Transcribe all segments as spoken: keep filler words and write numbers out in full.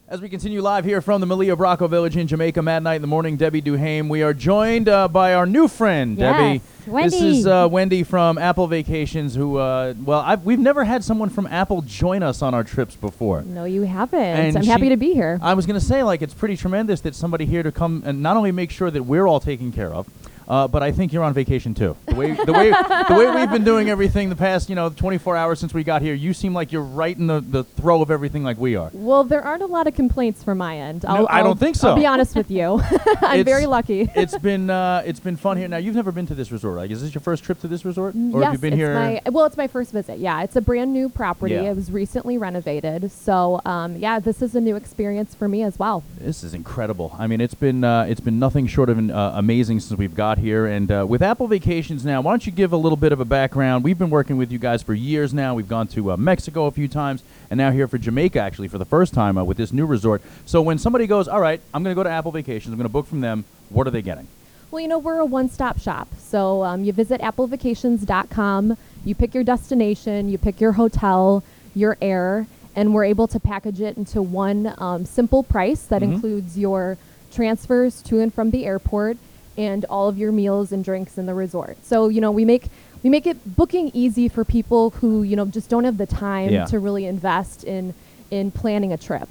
As we continue live here from the Malia Bracco Village in Jamaica, Mad Night in the Morning, Debbie Duhame. We are joined uh, by our new friend, yes, Debbie. Wendy. This is uh, Wendy from Apple Vacations, who, uh, well, I've, we've never had someone from Apple join us on our trips before. No, you haven't. And I'm she- happy to be here. I was going to say, like, it's pretty tremendous that somebody here to come and not only make sure that we're all taken care of, Uh, but I think you're on vacation too. The way the way the way we've been doing everything the past, you know, twenty-four hours since we got here, you seem like you're right in the, the throw of everything like we are. Well, there aren't a lot of complaints from my end. No, I don't think so. I'll be honest with you. I'm It's- very lucky. It's been uh, it's been fun here. Now you've never been to this resort. Like, is this your first trip to this resort, or yes, have you been it's here? my well, it's my first visit. Yeah, it's a brand new property. Yeah. It was recently renovated, so um, yeah, this is a new experience for me as well. This is incredible. I mean, it's been uh, it's been nothing short of an, uh, amazing since we've got here. And uh, with Apple Vacations now, why don't you give a little bit of a background? We've been working with you guys for years now. We've gone to uh, Mexico a few times, and now here for Jamaica actually for the first time uh, with this new resort. So when somebody goes, all right, I'm going to go to Apple Vacations, I'm going to book from them, what are they getting? Well, you know, we're a one-stop shop. So um, you visit apple vacations dot com, you pick your destination, you pick your hotel, your air, and we're able to package it into one um, simple price that Mhm. includes your transfers to and from the airport and all of your meals and drinks in the resort. So, you know, we make we make it booking easy for people who, you know, just don't have the time Yeah. to really invest in in planning a trip.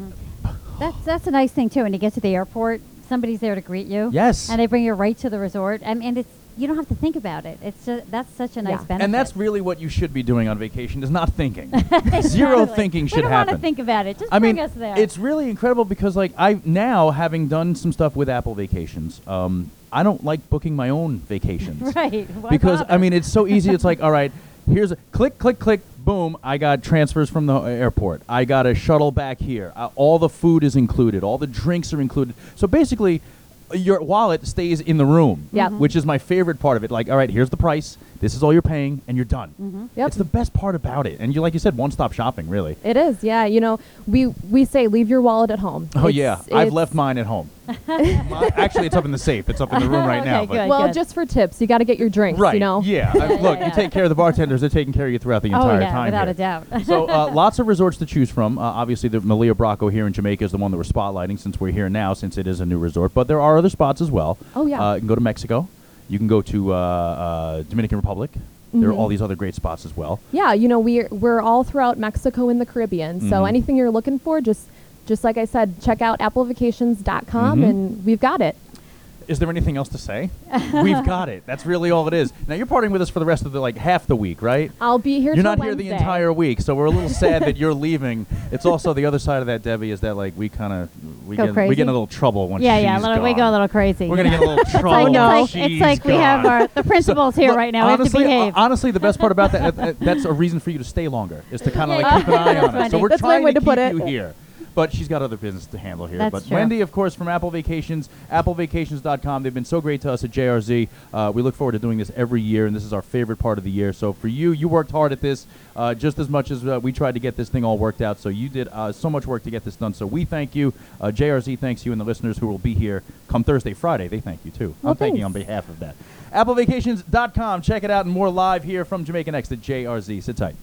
That's that's a nice thing too. When you get to the airport, somebody's there to greet you. Yes. And they bring you right to the resort. I mean, it's you don't have to think about it. It's just, that's such a nice Yeah. benefit. And that's really what you should be doing on vacation, is not thinking. Zero Exactly. thinking should we don't happen. want to think about it. Just I bring mean, us there. it's really incredible because, like, I now having done some stuff with Apple Vacations, um, I don't like booking my own vacations right. Why because bother? I mean it's so easy. It's like, all right, here's a click, click, click, boom. I got transfers from the airport. I got a shuttle back here. Uh, all the food is included. All the drinks are included. So basically, your wallet stays in the room, Yeah. Mhm. which is my favorite part of it. Like, all right, here's the price. This is all you're paying, and you're done. Mhm. Yep. It's the best part about it. And you, like you said, one-stop shopping, really. It is, yeah. You know, we we say leave your wallet at home. Oh It's- yeah, I've it's- left mine at home. My- actually, it's up in the safe. It's up in the room right now. Okay, but good. Well, just for tips, you got to get your drinks. right, You know. yeah. I- look, you yeah. take care of the bartenders; they're taking care of you throughout the oh entire yeah, time. without here. a doubt. So uh, lots of resorts to choose from. Uh, obviously, the Malia Bracco here in Jamaica is the one that we're spotlighting since we're here now, since it is a new resort. But there are other spots as well. Oh, yeah. Uh, you can go to Mexico. You can go to uh, uh, Dominican Republic. There are Mhm. all these other great spots as well. Yeah, you know, we're we're all throughout Mexico and the Caribbean. So Mhm. anything you're looking for, just just like I said, check out apple vacations dot com Mhm. and we've got it. Is there anything else to say? We've got it. That's really all it is. Now you're partying with us for the rest of the like half the week, right? I'll be here You're till not here the Wednesday. entire week, so we're a little sad that you're leaving. It's also the other side of that, Debbie, is that like we kind of we Go get we crazy? get in a little trouble when yeah, she's yeah. A little, we gone. go a little crazy. We're gonna yeah. get a little It's trouble. like, no. when it's like, she's it's like we have gone. our the principals here Look, right now. Honestly, we have to uh, behave. honestly, the best part about that, uh, uh, that's a reason for you to stay longer, is to kind of Yeah, like yeah. keep an eye That's on us. So funny. we're That's one trying way to to put keep it. you here. But she's got other business to handle here. That's but true. Wendy, of course, from Apple Vacations, apple vacations dot com. They've been so great to us at J R Z. Uh, we look forward to doing this every year, and this is our favorite part of the year. So for you, you worked hard at this uh, just as much as uh, we tried to get this thing all worked out. So you did uh, so much work to get this done. So we thank you. Uh, J R Z thanks you, and the listeners who will be here come Thursday, Friday, they thank you too. Well, I'm thanking thanks. on behalf of that. apple vacations dot com. Check it out and more live here from Jamaica Next at J R Z. Sit tight.